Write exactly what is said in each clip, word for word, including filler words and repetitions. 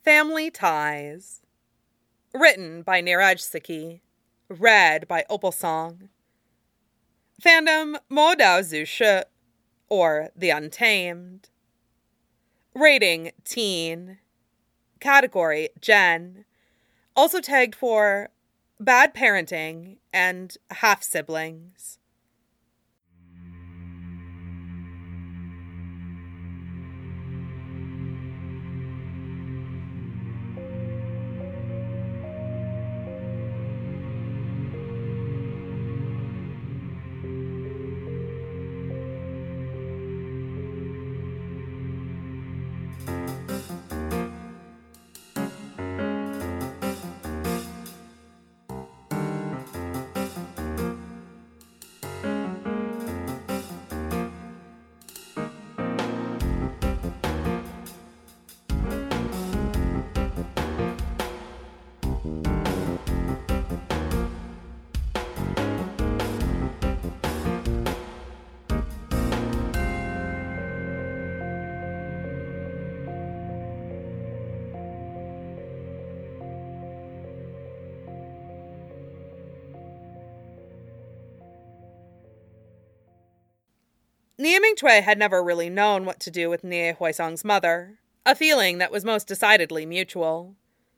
Family Ties. Written by Neeraj Saki. Read by Opal Song. Fandom Modao Zushu, or The Untamed. Rating Teen. Category Gen. Also tagged for bad parenting and half-siblings. Nie Ming-choi had never really known what to do with Nie Huaisong's mother, a feeling that was most decidedly mutual.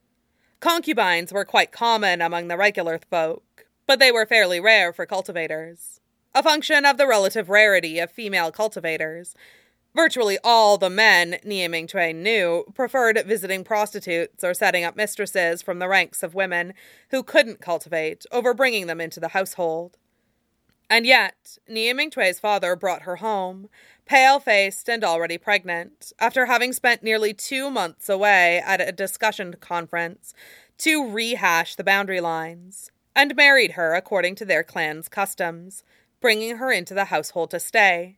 Concubines were quite common among the regular folk, but they were fairly rare for cultivators, a function of the relative rarity of female cultivators. Virtually all the men Nie Ming-choi knew preferred visiting prostitutes or setting up mistresses from the ranks of women who couldn't cultivate over bringing them into the household. And yet, Nie Ming-choi's father brought her home, pale-faced and already pregnant, after having spent nearly two months away at a discussion conference to rehash the boundary lines, and married her according to their clan's customs, bringing her into the household to stay.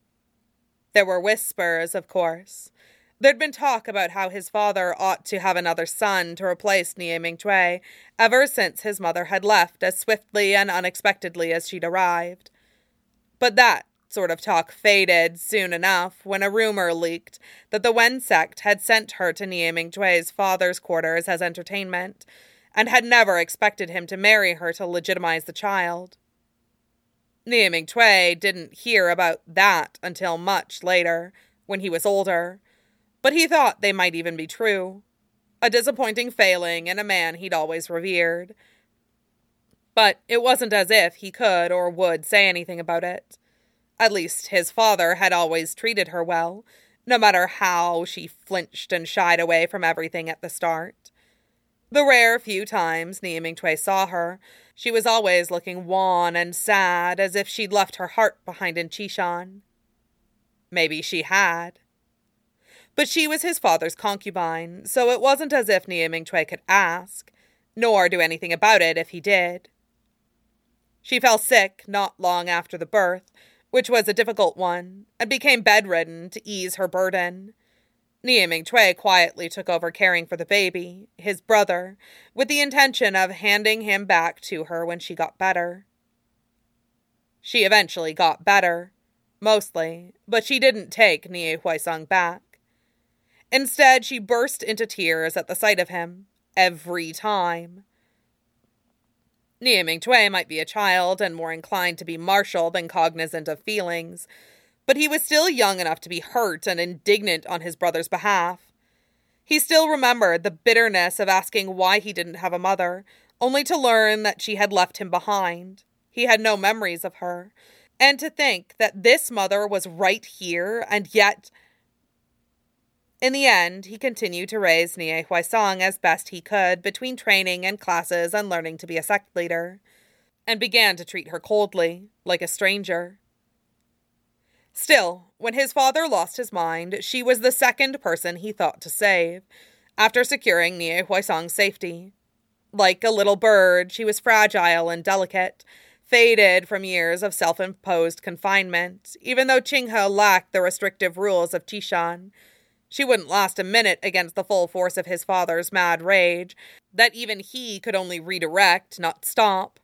There were whispers, of course. There'd been talk about how his father ought to have another son to replace Nie Ming-choi ever since his mother had left as swiftly and unexpectedly as she'd arrived. But that sort of talk faded soon enough when a rumor leaked that the Wen sect had sent her to Nie Ming-choi's father's quarters as entertainment and had never expected him to marry her to legitimize the child. Nie Ming-choi didn't hear about that until much later, when he was older. But he thought they might even be true. A disappointing failing in a man he'd always revered. But it wasn't as if he could or would say anything about it. At least his father had always treated her well, no matter how she flinched and shied away from everything at the start. The rare few times Nie Ming-choi saw her, she was always looking wan and sad, as if she'd left her heart behind in Chishan. Maybe she had. But she was his father's concubine, so it wasn't as if Nie Ming-choi could ask, nor do anything about it if he did. She fell sick not long after the birth, which was a difficult one, and became bedridden to ease her burden. Nie Ming-choi quietly took over caring for the baby, his brother, with the intention of handing him back to her when she got better. She eventually got better, mostly, but she didn't take Nie Huaisong back. Instead, she burst into tears at the sight of him, every time. Nie Ming-choi might be a child and more inclined to be martial than cognizant of feelings, but he was still young enough to be hurt and indignant on his brother's behalf. He still remembered the bitterness of asking why he didn't have a mother, only to learn that she had left him behind. He had no memories of her, and to think that this mother was right here, and yet... In the end, he continued to raise Nie Huaisong as best he could between training and classes and learning to be a sect leader, and began to treat her coldly, like a stranger. Still, when his father lost his mind, she was the second person he thought to save, after securing Nie Huaisong's safety. Like a little bird, she was fragile and delicate, faded from years of self-imposed confinement, even though Qinghe lacked the restrictive rules of Chishan. She wouldn't last a minute against the full force of his father's mad rage, that even he could only redirect, not stop.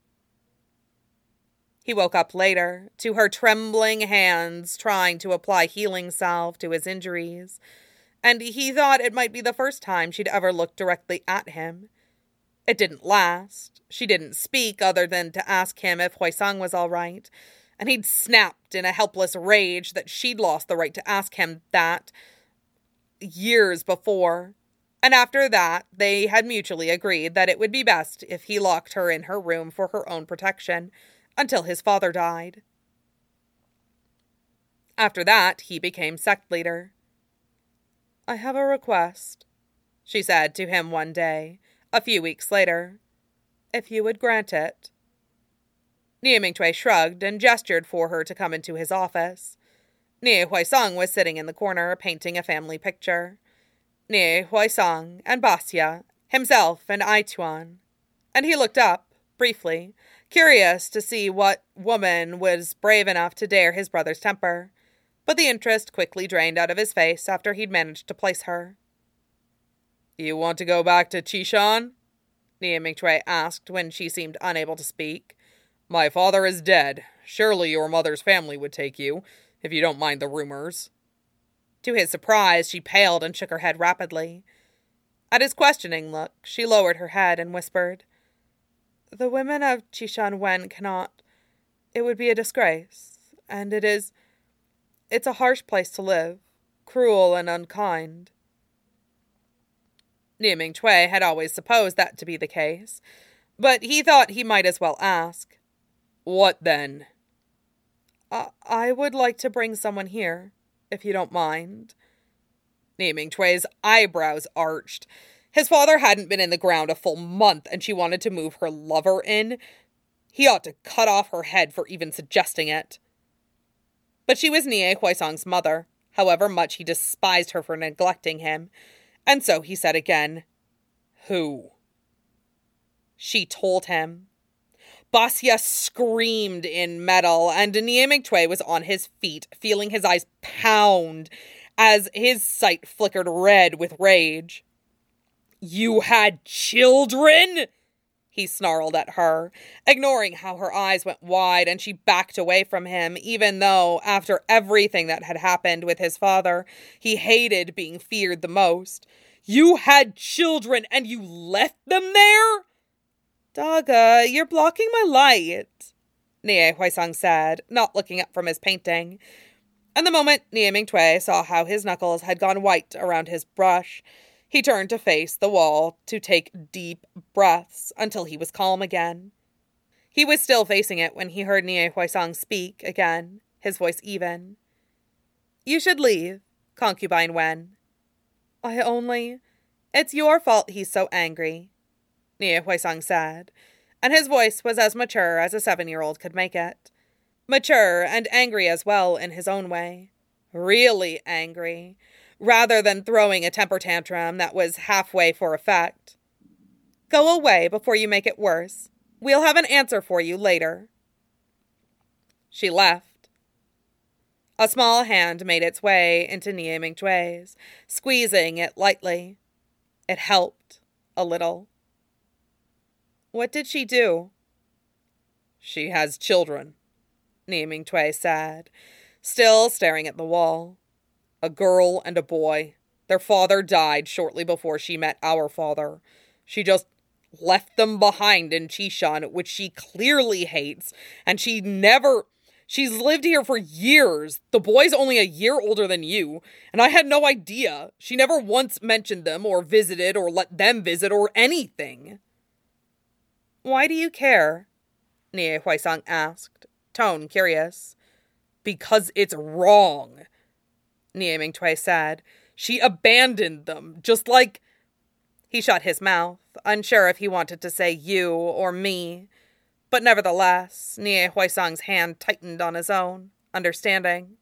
He woke up later, to her trembling hands trying to apply healing salve to his injuries, and he thought it might be the first time she'd ever looked directly at him. It didn't last. She didn't speak other than to ask him if Huaisang was all right, and he'd snapped in a helpless rage that she'd lost the right to ask him that years before. And after that, they had mutually agreed that it would be best if he locked her in her room for her own protection until his father died. After that, he became sect leader. "I have a request," she said to him one day, a few weeks later, "if you would grant it." Nie Mingtue shrugged and gestured for her to come into his office. Nie Huaisang was sitting in the corner, painting a family picture. Nie Huaisang and Basya, himself and Aituan. And he looked up, briefly, curious to see what woman was brave enough to dare his brother's temper. But the interest quickly drained out of his face after he'd managed to place her. "You want to go back to Qishan?" Nie Mingtue asked when she seemed unable to speak. "My father is dead. Surely your mother's family would take you, if you don't mind the rumors." To his surprise, she paled and shook her head rapidly. At his questioning look, she lowered her head and whispered, "The women of Qishan Wen cannot. It would be a disgrace, and it is... It's a harsh place to live, cruel and unkind." Nie Mingtue had always supposed that to be the case, but he thought he might as well ask. "What then?" I, I would like to bring someone here, if you don't mind." Nie Mingtue's eyebrows arched. His father hadn't been in the ground a full month, and she wanted to move her lover in. He ought to cut off her head for even suggesting it. But she was Nie Huaisang's mother, however much he despised her for neglecting him, and so he said again, "Who?" She told him. Basya screamed in metal, and Nie Mingtue was on his feet, feeling his eyes pound as his sight flickered red with rage. "You had children?" he snarled at her, ignoring how her eyes went wide and she backed away from him, even though, after everything that had happened with his father, he hated being feared the most. "You had children and you left them there?" "Daga, you're blocking my light," Nie Huaisang said, not looking up from his painting. And the moment Nie Mingtue saw how his knuckles had gone white around his brush, he turned to face the wall to take deep breaths until he was calm again. He was still facing it when he heard Nie Huaisang speak again, his voice even. "You should leave, Concubine Wen." "I only... It's your fault he's so angry," Nie Huaisang said, and his voice was as mature as a seven-year-old could make it. Mature and angry as well in his own way. Really angry, rather than throwing a temper tantrum that was halfway for effect. "Go away before you make it worse. We'll have an answer for you later." She left. A small hand made its way into Nie Mingtue's, squeezing it lightly. It helped, a little. "What did she do?" "She has children," Nie Mingtue said, still staring at the wall. "A girl and a boy. Their father died shortly before she met our father. She just left them behind in Qishan, which she clearly hates, and she never... She's lived here for years. The boy's only a year older than you, and I had no idea. She never once mentioned them or visited or let them visit or anything." "Why do you care?" Nie Huaisang asked, tone curious. "Because it's wrong," Nie Mingtue said. "She abandoned them, just like..." He shut his mouth, unsure if he wanted to say you or me. But nevertheless, Nie Huaisang's hand tightened on his own, understanding.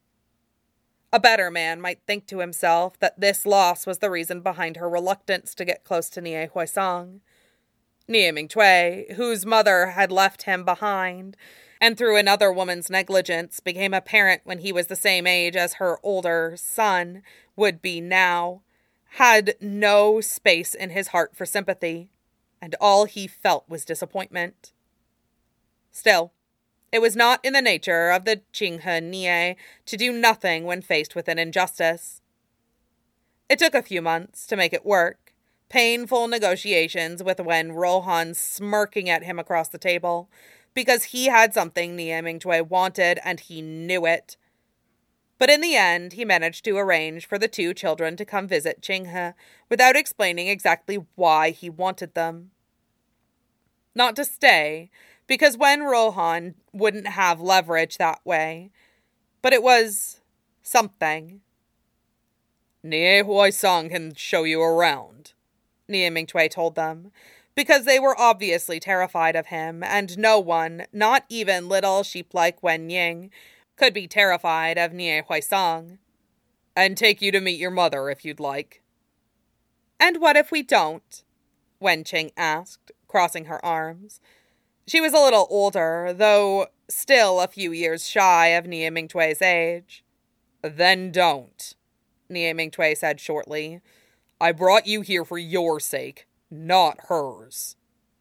A better man might think to himself that this loss was the reason behind her reluctance to get close to Nie Huaisang. Nie Mingtue, whose mother had left him behind, and through another woman's negligence became a parent when he was the same age as her older son would be now, had no space in his heart for sympathy, and all he felt was disappointment. Still, it was not in the nature of the Qinghe Nie to do nothing when faced with an injustice. It took a few months to make it work. Painful negotiations with Wen Rohan smirking at him across the table because he had something Nie Mingtue wanted and he knew it. But in the end, he managed to arrange for the two children to come visit Qinghe without explaining exactly why he wanted them. Not to stay, because Wen Rohan wouldn't have leverage that way, but it was something. Nie Huaisang can show you around, Nie Mingtue told them, because they were obviously terrified of him, and no one, not even little sheep like Wen Ying, could be terrified of Nie Huaisang. And take you to meet your mother if you'd like. And what if we don't? Wen Qing asked, crossing her arms. She was a little older, though still a few years shy of Nie Mingtue's age. Then don't, Nie Mingtue said shortly. I brought you here for your sake, not hers.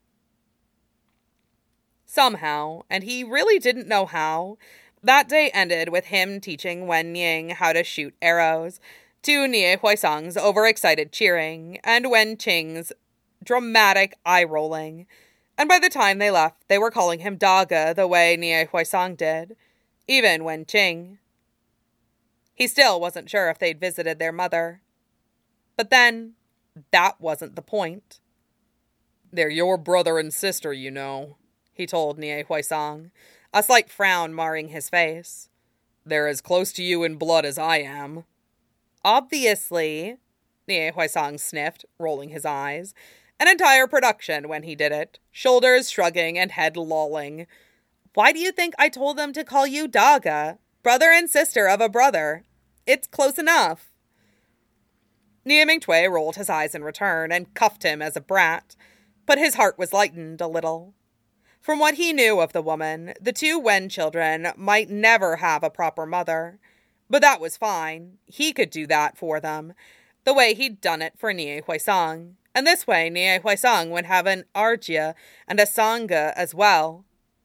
Somehow, and he really didn't know how, that day ended with him teaching Wen Ying how to shoot arrows, to Nie Huaisang's overexcited cheering, and Wen Qing's dramatic eye-rolling. And by the time they left, they were calling him Daga the way Nie Huaisang did, even Wen Qing. He still wasn't sure if they'd visited their mother. But then, that wasn't the point. They're your brother and sister, you know, he told Nie Huaisang, a slight frown marring his face. They're as close to you in blood as I am. Obviously, Nie Huaisang sniffed, rolling his eyes. An entire production when he did it, shoulders shrugging and head lolling. Why do you think I told them to call you Daga, brother and sister of a brother? It's close enough. Nie Mingtue rolled his eyes in return and cuffed him as a brat, but his heart was lightened a little. From what he knew of the woman, the two Wen children might never have a proper mother. But that was fine. He could do that for them, the way he'd done it for Nie Huaisang. And this way, Nie Huaisang would have an Arjia and a Sangha as well.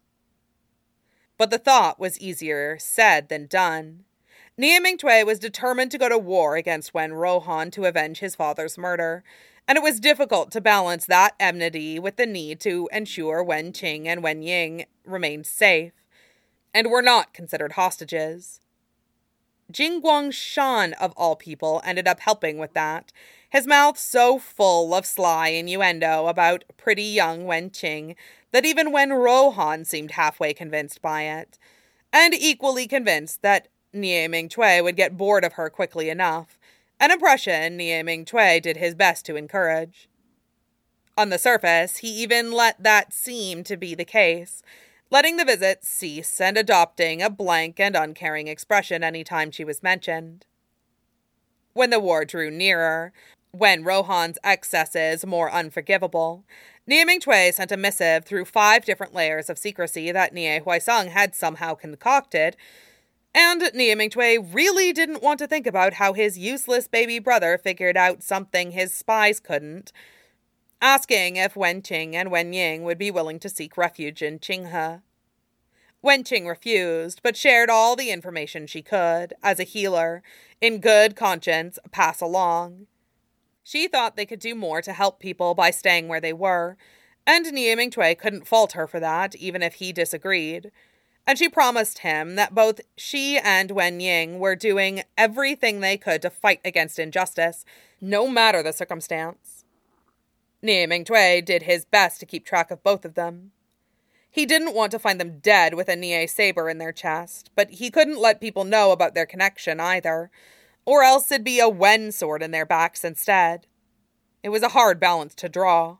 But the thought was easier said than done. Nie Mingtue was determined to go to war against Wen Rohan to avenge his father's murder, and it was difficult to balance that enmity with the need to ensure Wen Qing and Wen Ying remained safe, and were not considered hostages. Jing Guangshan, of all people, ended up helping with that, his mouth so full of sly innuendo about pretty young Wen Qing that even Wen Rohan seemed halfway convinced by it, and equally convinced that Nie Mingtue would get bored of her quickly enough, an impression Nie Mingtue did his best to encourage. On the surface, he even let that seem to be the case, letting the visits cease and adopting a blank and uncaring expression any time she was mentioned. When the war drew nearer, when Rohan's excesses more unforgivable, Nie Mingtue sent a missive through five different layers of secrecy that Nie Huaisang had somehow concocted, and Nie Mingtue really didn't want to think about how his useless baby brother figured out something his spies couldn't, asking if Wen Qing and Wen Ying would be willing to seek refuge in Qinghe. Wen Qing refused, but shared all the information she could, as a healer, in good conscience, pass along. She thought they could do more to help people by staying where they were, and Nie Mingtue couldn't fault her for that, even if he disagreed. And she promised him that both she and Wen Ying were doing everything they could to fight against injustice, no matter the circumstance. Nie Mingtue did his best to keep track of both of them. He didn't want to find them dead with a Nie saber in their chest, but he couldn't let people know about their connection either, or else it'd be a Wen sword in their backs instead. It was a hard balance to draw.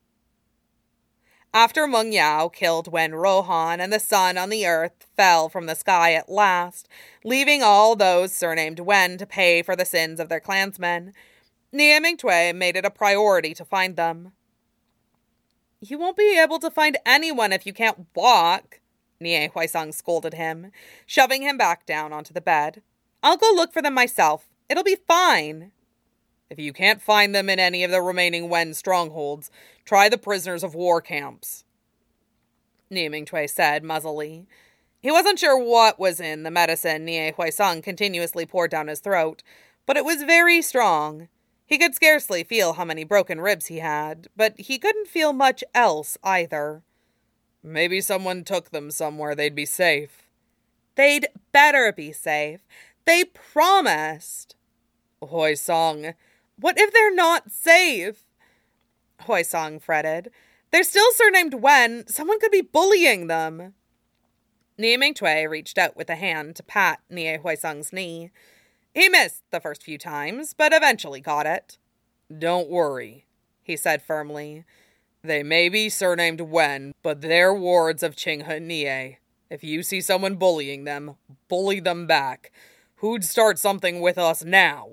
After Meng Yao killed Wen Rohan and the sun on the earth fell from the sky at last, leaving all those surnamed Wen to pay for the sins of their clansmen, Nie Mingtue made it a priority to find them. You won't be able to find anyone if you can't walk, Nie Huaisang scolded him, shoving him back down onto the bed. I'll go look for them myself. It'll be fine. If you can't find them in any of the remaining Wen strongholds, try the prisoners of war camps, Nie Mingtue said muzzily. He wasn't sure what was in the medicine Nie Huaisang continuously poured down his throat, but it was very strong. He could scarcely feel how many broken ribs he had, but he couldn't feel much else either. Maybe someone took them somewhere they'd be safe. They'd better be safe. They promised. Huaisang. What if they're not safe? Huaisang fretted. They're still surnamed Wen. Someone could be bullying them. Nie Mingtui reached out with a hand to pat Nie Huaisang's knee. He missed the first few times, but eventually got it. Don't worry, he said firmly. They may be surnamed Wen, but they're wards of Qinghe Nie. If you see someone bullying them, bully them back. Who'd start something with us now?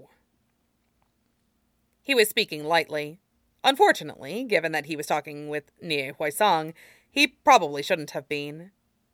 He was speaking lightly. Unfortunately, given that he was talking with Nie Huaisang, he probably shouldn't have been.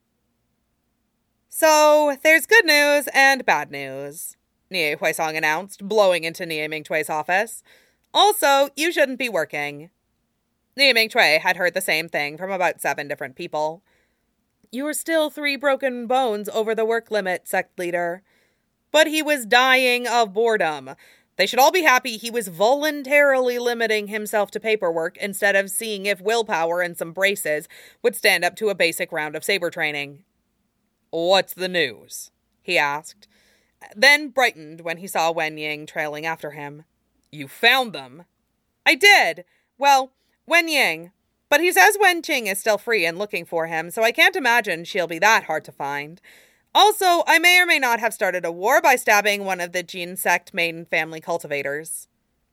So, there's good news and bad news, Nie Huaisang announced, blowing into Nie Mingtui's office. Also, you shouldn't be working. Nie Mingtui had heard the same thing from about seven different people. You're still three broken bones over the work limit, sect leader. But he was dying of boredom. They should all be happy he was voluntarily limiting himself to paperwork instead of seeing if willpower and some braces would stand up to a basic round of saber training. What's the news? He asked, then brightened when he saw Wen Ying trailing after him. You found them? I did. Well, Wen Ying. But he says Wen Qing is still free and looking for him, so I can't imagine she'll be that hard to find. Also, I may or may not have started a war by stabbing one of the Jin sect main family cultivators.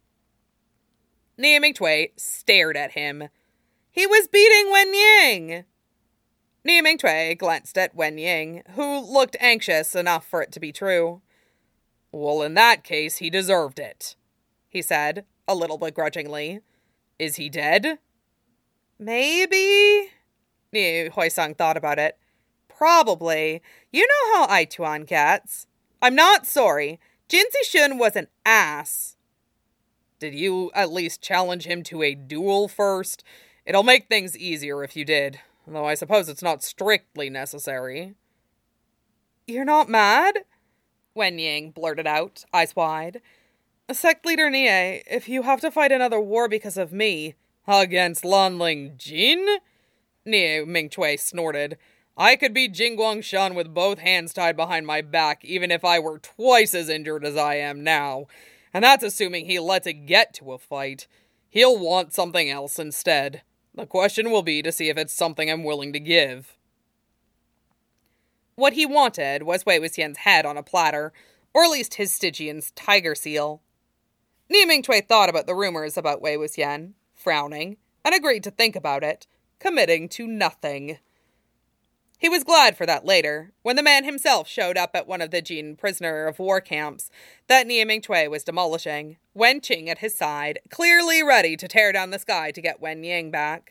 Nie Mingtui stared at him. He was beating Wen Ying! Nie Mingtui glanced at Wen Ying, who looked anxious enough for it to be true. Well, in that case, he deserved it, he said, a little begrudgingly. Is he dead? Maybe? Nie Huaisang thought about it. Probably. You know how I Tuan gets. I'm not sorry. Jin Zixun was an ass. Did you at least challenge him to a duel first? It'll make things easier if you did, though I suppose it's not strictly necessary. You're not mad? Wen Ying blurted out, eyes wide. Sect leader Nie, if you have to fight another war because of me... Against Lanling Jin? Nie Mingtui snorted. I could beat Jingguang Shan with both hands tied behind my back, even if I were twice as injured as I am now. And that's assuming he lets it get to a fight. He'll want something else instead. The question will be to see if it's something I'm willing to give. What he wanted was Wei Wuxian's head on a platter, or at least his Stygian's tiger seal. Nie Mingtui thought about the rumors about Wei Wuxian, frowning, and agreed to think about it, committing to nothing. He was glad for that later, when the man himself showed up at one of the Jin prisoner of war camps that Nie Mingtui was demolishing, Wen Qing at his side, clearly ready to tear down the sky to get Wen Ying back.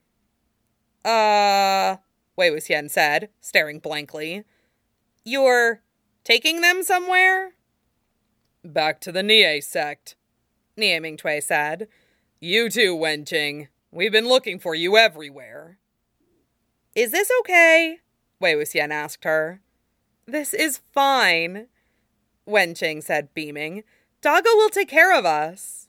Uh, Wei Wuxian said, staring blankly. You're taking them somewhere? Back to the Nie sect, Nie Mingtui said. You too, Wen Qing. We've been looking for you everywhere. Is this okay? Wei Wuxian asked her. This is fine, Wen Qing said, beaming. Doggo will take care of us.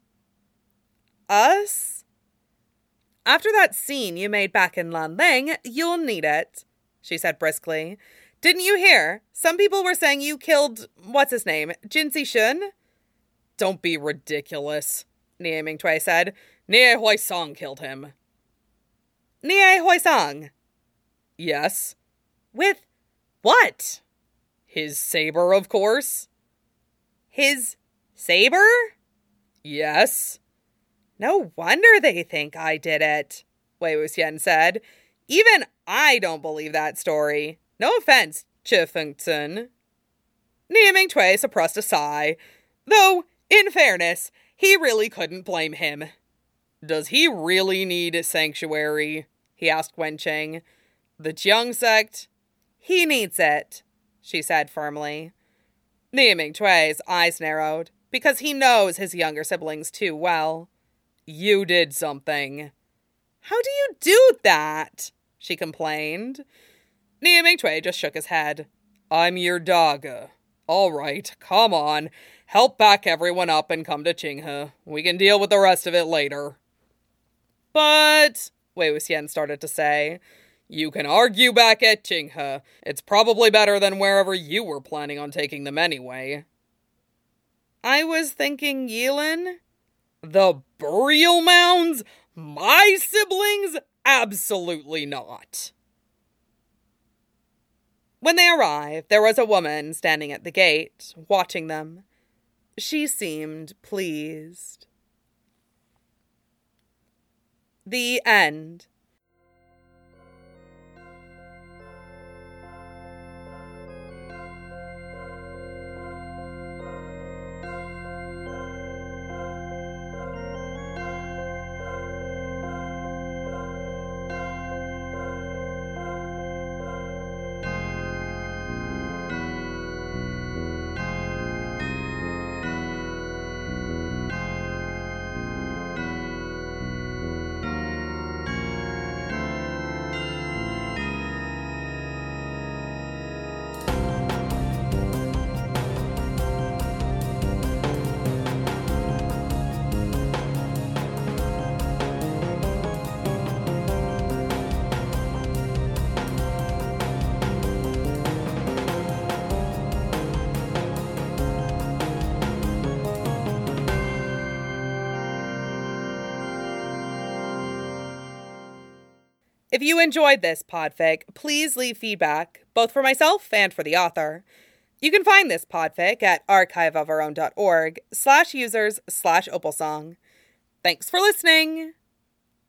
Us? After that scene you made back in Lanling, you'll need it, she said briskly. Didn't you hear? Some people were saying you killed, what's his name, Jin Zixun? Don't be ridiculous, Nie Mingtui said. Nie Huaisang killed him. Nie Huaisang? Yes. With what? His saber, of course. His saber? Yes. No wonder they think I did it, Wei Wuxian said. Even I don't believe that story. No offense, Chi Fengcun. Nie Mingtui suppressed a sigh, though, in fairness, he really couldn't blame him. Does he really need sanctuary? He asked Wen Qing. The Jiang sect? He needs it, she said firmly. Nie Mingtui's eyes narrowed, because he knows his younger siblings too well. You did something. How do you do that? She complained. Nie Mingtui just shook his head. I'm your dog. All right, come on. Help back everyone up and come to Qinghe. We can deal with the rest of it later. But, Wei Wuxian started to say, you can argue back at Qinghe. It's probably better than wherever you were planning on taking them anyway. I was thinking Yilin. The burial mounds? My siblings? Absolutely not. When they arrived, there was a woman standing at the gate, watching them. She seemed pleased. The end. If you enjoyed this podfic, please leave feedback, both for myself and for the author. You can find this podfic at archiveofurown.org slash users slash opalsong. Thanks for listening!